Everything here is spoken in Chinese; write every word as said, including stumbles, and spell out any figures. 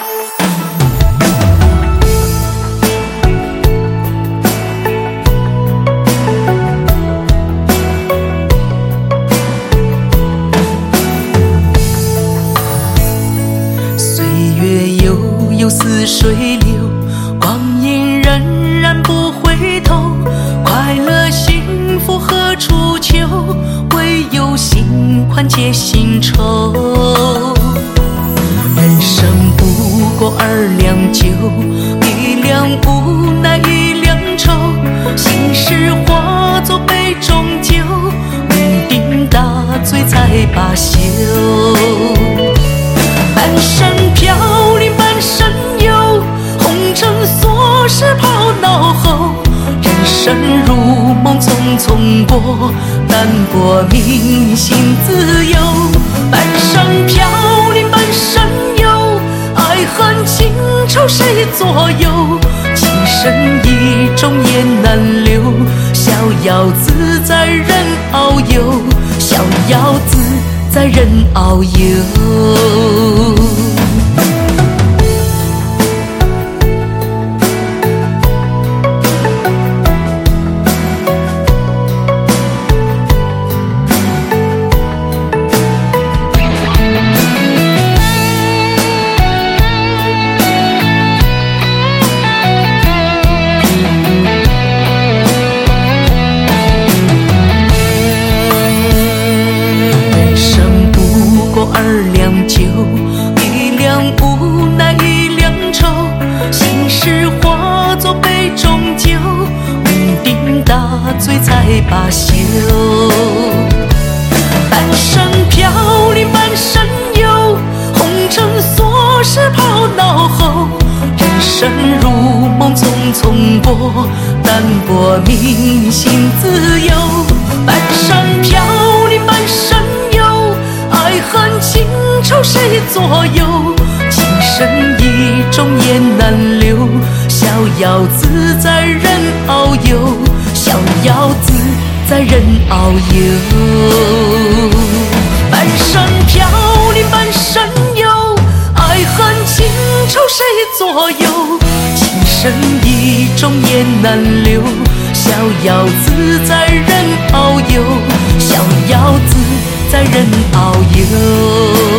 似水流，光阴荏苒不回头。快乐幸福何处求？唯有心宽解心愁。人生不过二两酒，一两无奈一两愁。心事化作杯中酒，酩酊大醉才罢休。半生飘零半生游，红尘琐事抛脑后。人生如梦匆匆过，淡泊明心自由。半生飘零半生游，爱恨情仇谁左右？情深意重也难留，逍遥自在人遨游，逍遥自在人遨游。二两酒，一两无奈一两愁。心事化作杯中酒，酩酊大醉才罢休。半生飘零半生游，红尘琐事抛脑后。人生如梦匆匆过，淡泊明心自由。半生飘零半生游，爱恨情仇谁左右？情深意重也难留，逍遥自在人遨游，逍遥自在人遨游。半生飘零半生游，爱恨情仇谁左右？情深意重也难留，逍遥自在人遨游，逍遥自在人遨游。